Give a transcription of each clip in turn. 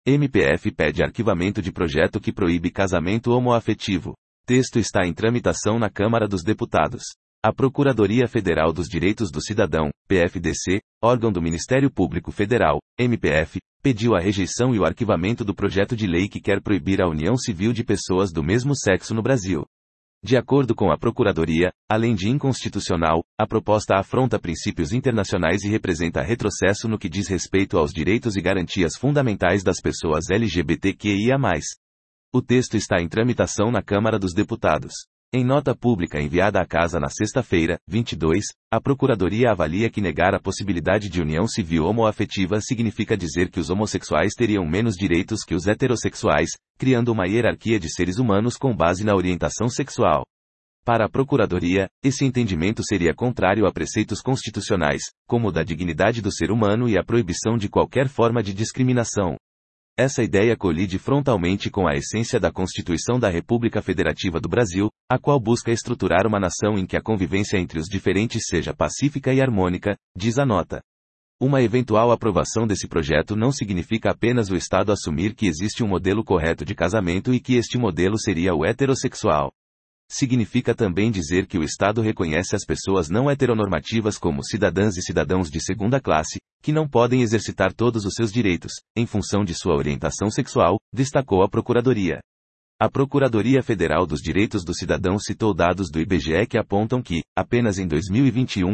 MPF pede arquivamento de projeto que proíbe casamento homoafetivo. Texto está em tramitação na Câmara dos Deputados. A Procuradoria Federal dos Direitos do Cidadão, PFDC, órgão do Ministério Público Federal, MPF, pediu a rejeição e o arquivamento do projeto de lei que quer proibir a união civil de pessoas do mesmo sexo no Brasil. De acordo com a Procuradoria, além de inconstitucional, a proposta afronta princípios internacionais e representa retrocesso no que diz respeito aos direitos e garantias fundamentais das pessoas LGBTQIA+. O texto está em tramitação na Câmara dos Deputados. Em nota pública enviada à Casa na sexta-feira, 22, a Procuradoria avalia que negar a possibilidade de união civil homoafetiva significa dizer que os homossexuais teriam menos direitos que os heterossexuais, criando uma hierarquia de seres humanos com base na orientação sexual. Para a Procuradoria, esse entendimento seria contrário a preceitos constitucionais, como o da dignidade do ser humano e a proibição de qualquer forma de discriminação. Essa ideia colide frontalmente com a essência da Constituição da República Federativa do Brasil, a qual busca estruturar uma nação em que a convivência entre os diferentes seja pacífica e harmônica, diz a nota. Uma eventual aprovação desse projeto não significa apenas o Estado assumir que existe um modelo correto de casamento e que este modelo seria o heterossexual. Significa também dizer que o Estado reconhece as pessoas não heteronormativas como cidadãs e cidadãos de segunda classe, que não podem exercitar todos os seus direitos, em função de sua orientação sexual, destacou a Procuradoria. A Procuradoria Federal dos Direitos do Cidadão citou dados do IBGE que apontam que, apenas em 2021,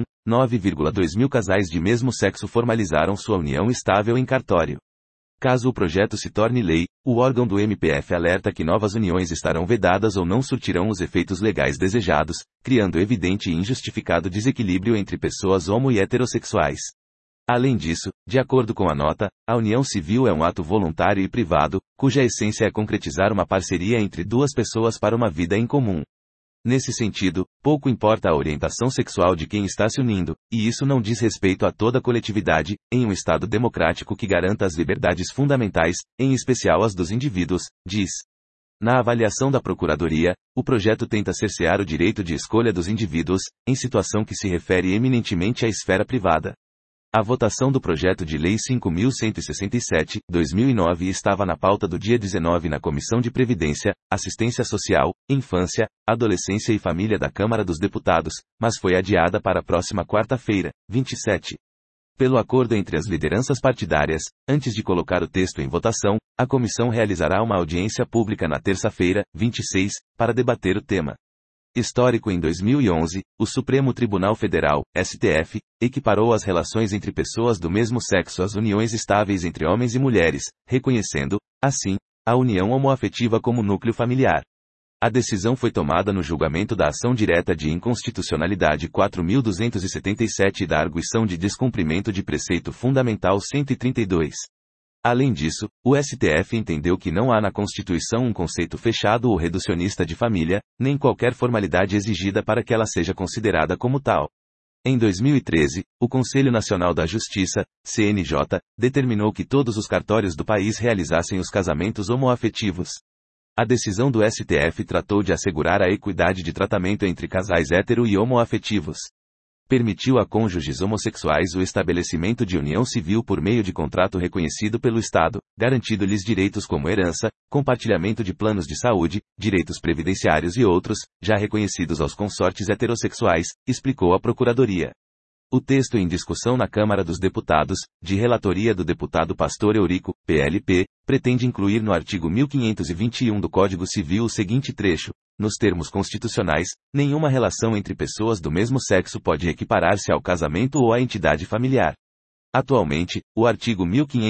9,2 mil casais de mesmo sexo formalizaram sua união estável em cartório. Caso o projeto se torne lei, o órgão do MPF alerta que novas uniões estarão vedadas ou não surtirão os efeitos legais desejados, criando evidente e injustificado desequilíbrio entre pessoas homo e heterossexuais. Além disso, de acordo com a nota, a união civil é um ato voluntário e privado, cuja essência é concretizar uma parceria entre duas pessoas para uma vida em comum. Nesse sentido, pouco importa a orientação sexual de quem está se unindo, e isso não diz respeito a toda a coletividade, em um Estado democrático que garanta as liberdades fundamentais, em especial as dos indivíduos, diz. Na avaliação da Procuradoria, o projeto tenta cercear o direito de escolha dos indivíduos, em situação que se refere eminentemente à esfera privada. A votação do projeto de lei 5.167, 2009 estava na pauta do dia 19 na Comissão de Previdência, Assistência Social, Infância, Adolescência e Família da Câmara dos Deputados, mas foi adiada para a próxima quarta-feira, 27. Pelo acordo entre as lideranças partidárias, antes de colocar o texto em votação, a comissão realizará uma audiência pública na terça-feira, 26, para debater o tema. Histórico: em 2011, o Supremo Tribunal Federal, STF, equiparou as relações entre pessoas do mesmo sexo às uniões estáveis entre homens e mulheres, reconhecendo, assim, a união homoafetiva como núcleo familiar. A decisão foi tomada no julgamento da ação direta de inconstitucionalidade 4.277 e da arguição de descumprimento de preceito fundamental 132. Além disso, o STF entendeu que não há na Constituição um conceito fechado ou reducionista de família, nem qualquer formalidade exigida para que ela seja considerada como tal. Em 2013, o Conselho Nacional da Justiça, CNJ, determinou que todos os cartórios do país realizassem os casamentos homoafetivos. A decisão do STF tratou de assegurar a equidade de tratamento entre casais hétero e homoafetivos. Permitiu a cônjuges homossexuais o estabelecimento de união civil por meio de contrato reconhecido pelo Estado, garantindo-lhes direitos como herança, compartilhamento de planos de saúde, direitos previdenciários e outros, já reconhecidos aos consortes heterossexuais, explicou a Procuradoria. O texto em discussão na Câmara dos Deputados, de relatoria do deputado Pastor Eurico, PLP, pretende incluir no artigo 1521 do Código Civil o seguinte trecho: nos termos constitucionais, nenhuma relação entre pessoas do mesmo sexo pode equiparar-se ao casamento ou à entidade familiar. Atualmente, o artigo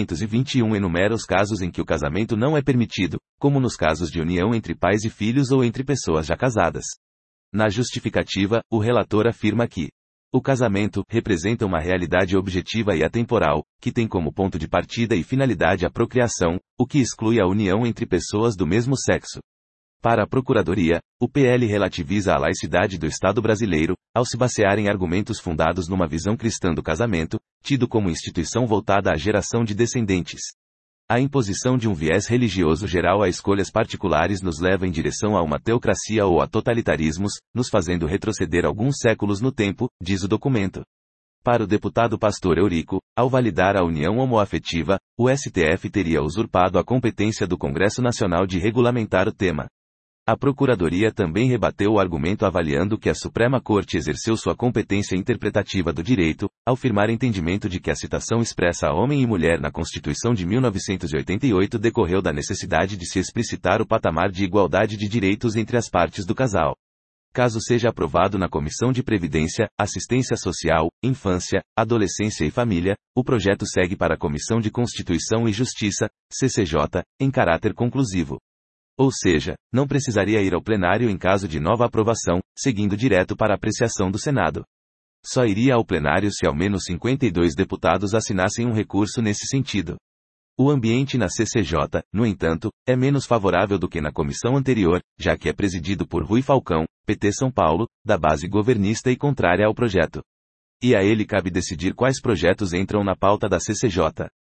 1521 enumera os casos em que o casamento não é permitido, como nos casos de união entre pais e filhos ou entre pessoas já casadas. Na justificativa, o relator afirma que o casamento representa uma realidade objetiva e atemporal, que tem como ponto de partida e finalidade a procriação, o que exclui a união entre pessoas do mesmo sexo. Para a Procuradoria, o PL relativiza a laicidade do Estado brasileiro, ao se basear em argumentos fundados numa visão cristã do casamento, tido como instituição voltada à geração de descendentes. A imposição de um viés religioso geral a escolhas particulares nos leva em direção a uma teocracia ou a totalitarismos, nos fazendo retroceder alguns séculos no tempo, diz o documento. Para o deputado Pastor Eurico, ao validar a união homoafetiva, o STF teria usurpado a competência do Congresso Nacional de regulamentar o tema. A Procuradoria também rebateu o argumento avaliando que a Suprema Corte exerceu sua competência interpretativa do direito, ao firmar entendimento de que a citação expressa a homem e mulher na Constituição de 1988 decorreu da necessidade de se explicitar o patamar de igualdade de direitos entre as partes do casal. Caso seja aprovado na Comissão de Previdência, Assistência Social, Infância, Adolescência e Família, o projeto segue para a Comissão de Constituição e Justiça, CCJ, em caráter conclusivo. Ou seja, não precisaria ir ao plenário em caso de nova aprovação, seguindo direto para a apreciação do Senado. Só iria ao plenário se ao menos 52 deputados assinassem um recurso nesse sentido. O ambiente na CCJ, no entanto, é menos favorável do que na comissão anterior, já que é presidido por Rui Falcão, PT São Paulo, da base governista e contrária ao projeto. E a ele cabe decidir quais projetos entram na pauta da CCJ.